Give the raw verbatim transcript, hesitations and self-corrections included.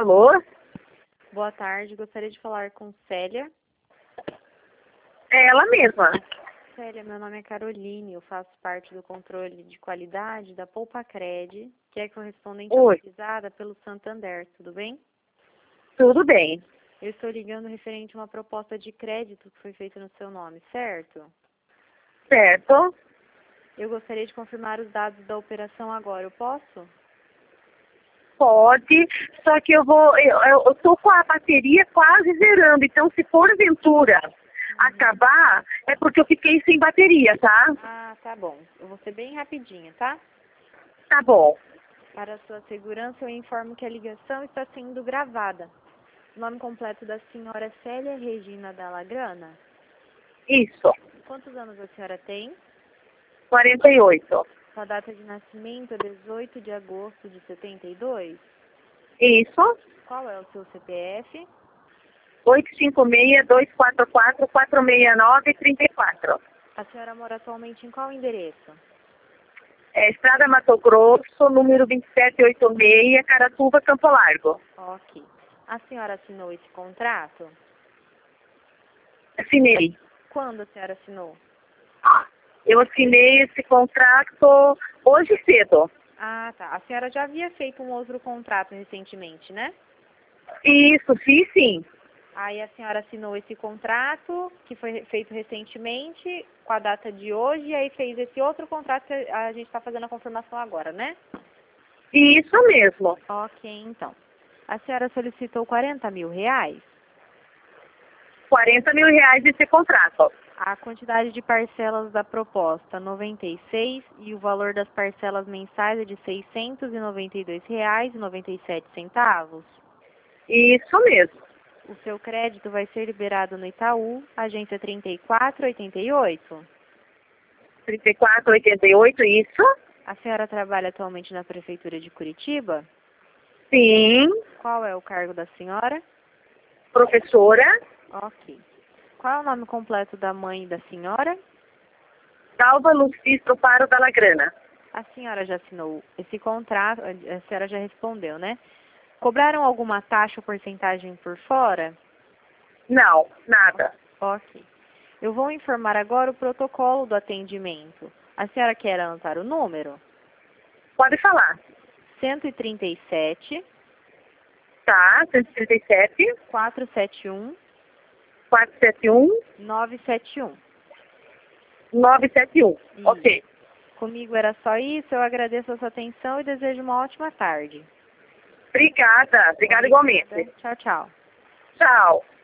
Alô? Boa tarde, gostaria de falar com Célia. É ela mesma. Célia, meu nome é Caroline, eu faço parte do controle de qualidade da Poupacred, que é correspondente Oi. autorizada pelo Santander, tudo bem? Tudo bem. Eu estou ligando referente a uma proposta de crédito que foi feita no seu nome, certo? Certo. Eu gostaria de confirmar os dados da operação agora, eu posso? Pode, só que eu vou, eu, eu eu tô com a bateria quase zerando, então se porventura acabar, é porque eu fiquei sem bateria, tá? Ah, tá bom. Eu vou ser bem rapidinha, tá? Tá bom. Para a sua segurança, eu informo que a ligação está sendo gravada. O nome completo da senhora é Célia Regina Dallagrana. Isso. Quantos anos a senhora tem? quarenta e oito. Sua data de nascimento é dezoito de agosto de setenta e dois. Isso. Qual é o seu C P F? oito cinco seis, dois quatro quatro, quatro seis nove, três quatro. A senhora mora atualmente em qual endereço? É Estrada Mato Grosso, número vinte e sete oitenta e seis, Caratuba, Campo Largo. Ok. A senhora assinou esse contrato? Assinei. Quando a senhora assinou? Eu assinei esse contrato hoje cedo. Ah, tá. A senhora já havia feito um outro contrato recentemente, né? Isso, sim, sim. Aí a senhora assinou esse contrato, que foi feito recentemente, com a data de hoje, e aí fez esse outro contrato que a gente está fazendo a confirmação agora, né? Isso mesmo. Ok, então. A senhora solicitou quarenta mil reais. quarenta mil reais esse contrato. A quantidade de parcelas da proposta, noventa e seis, e o valor das parcelas mensais é de seiscentos e noventa e dois reais e noventa e sete centavos. Isso mesmo. O seu crédito vai ser liberado no Itaú, agência trinta e quatro oitenta e oito. trinta e quatro oitenta e oito, isso? A senhora trabalha atualmente na Prefeitura de Curitiba? Sim. Qual é o cargo da senhora? Professora Ok. Qual é o nome completo da mãe da senhora? Dalva Lucis Troparo Dallagrana. A senhora já assinou esse contrato, a senhora já respondeu, né? Cobraram alguma taxa ou porcentagem por fora? Não, nada. Ok. Eu vou informar agora o protocolo do atendimento. A senhora quer anotar o número? Pode falar. cento e trinta e sete, Tá, cento e trinta e sete, quatrocentos e setenta e um, quatrocentos e setenta e um, novecentos e setenta e um. novecentos e setenta e um. Isso. Ok. Comigo era só isso. Eu agradeço a sua atenção e desejo uma ótima tarde. Obrigada. Obrigada igualmente. Tchau, tchau. Tchau.